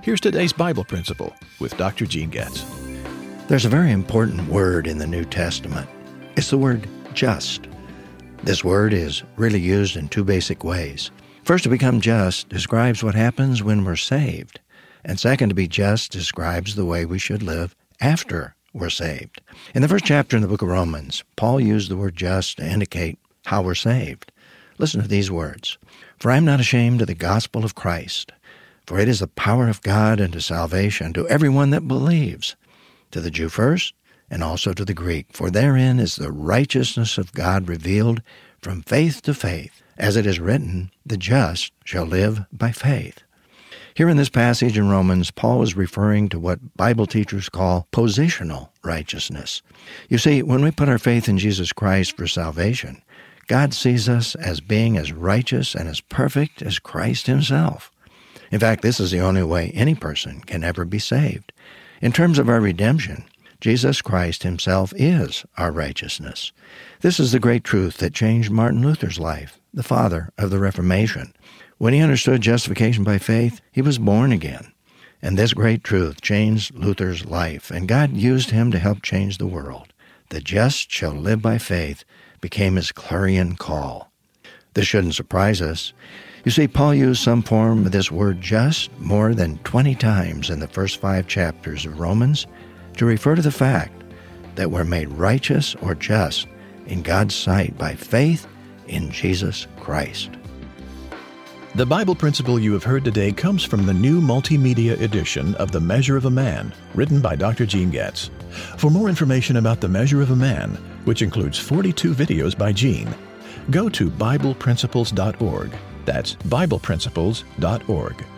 Here's today's Bible principle with Dr. Gene Getz. There's a very important word in the New Testament. It's the word just. This word is really used in two basic ways. First, to become just describes what happens when we're saved. And second, to be just describes the way we should live after we're saved. In the first chapter in the book of Romans, Paul used the word just to indicate how we're saved. Listen to these words. For I am not ashamed of the gospel of Christ, for it is the power of God unto salvation to everyone that believes, to the Jew first, and also to the Greek. For therein is the righteousness of God revealed from faith to faith. As it is written, the just shall live by faith. Here in this passage in Romans, Paul is referring to what Bible teachers call positional righteousness. You see, when we put our faith in Jesus Christ for salvation, God sees us as being as righteous and as perfect as Christ himself. In fact, this is the only way any person can ever be saved. In terms of our redemption, Jesus Christ himself is our righteousness. This is the great truth that changed Martin Luther's life, the father of the Reformation. When he understood justification by faith, he was born again. And this great truth changed Luther's life, and God used him to help change the world. The just shall live by faith became his clarion call. This shouldn't surprise us. You see, Paul used some form of this word just more than 20 times in the first 5 chapters of Romans to refer to the fact that we're made righteous or just in God's sight by faith in Jesus Christ. The Bible principle you have heard today comes from the new multimedia edition of The Measure of a Man, written by Dr. Gene Getz. For more information about The Measure of a Man, which includes 42 videos by Gene, go to BiblePrinciples.org. That's BiblePrinciples.org.